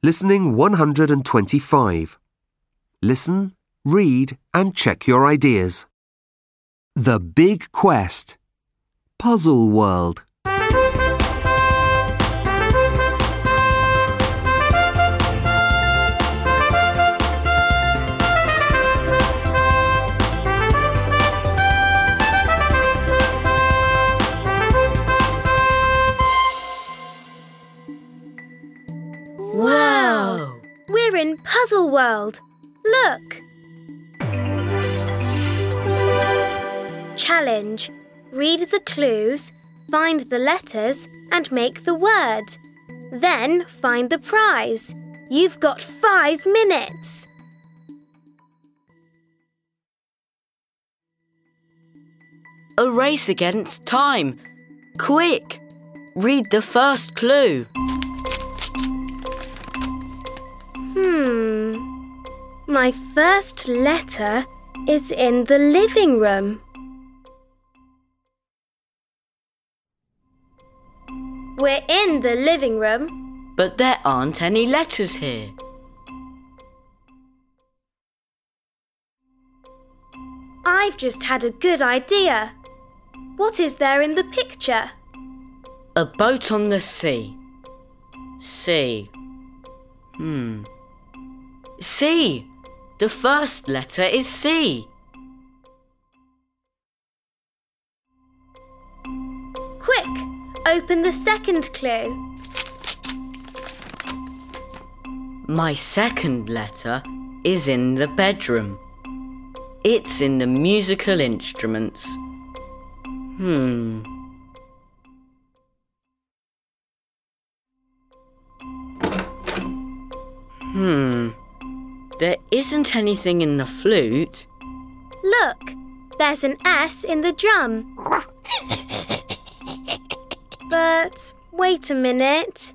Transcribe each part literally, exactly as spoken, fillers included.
Listening one hundred twenty-five. Listen, read and check your ideas. The Big Quest. Puzzle World. Wow! We're in Puzzle World. Look. Challenge. Read the clues, find the letters and make the word. Then find the prize. You've got five minutes. A race against time. Quick! Read the first clue. Hmm. My first letter is in the living room. We're in the living room. But there aren't any letters here. I've just had a good idea. What is there in the picture? A boat on the sea. Sea. Hmm. C. The first letter is C. Quick, open the second clue. My second letter is in the bedroom. It's in the musical instruments. Hmm. Hmm. There isn't anything in the flute. Look, there's an S in the drum. But wait a minute.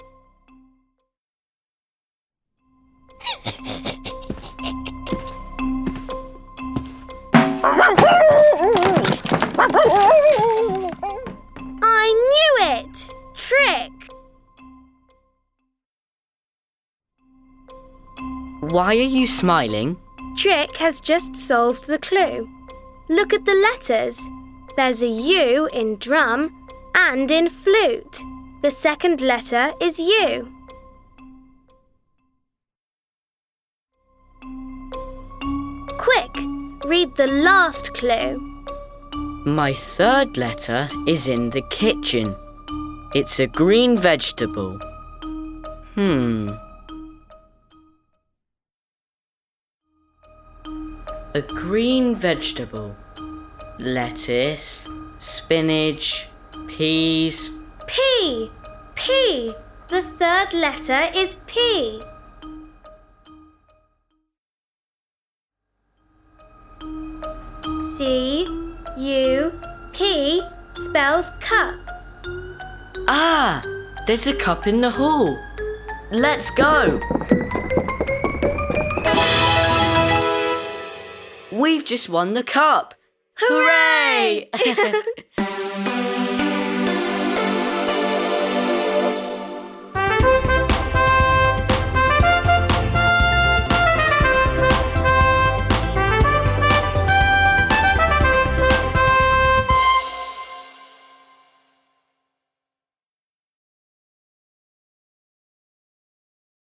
I knew it! Trick! Why are you smiling? Trick has just solved the clue. Look at the letters. There's a U in drum and in flute. The second letter is U. Quick, read the last clue. My third letter is in the kitchen. It's a green vegetable. Hmm. A green vegetable. Lettuce, spinach, peas. P. P. The third letter is P. C. U. P. spells cup. Ah! There's a cup in the hall. Let's go! We've just won the cup! Hooray!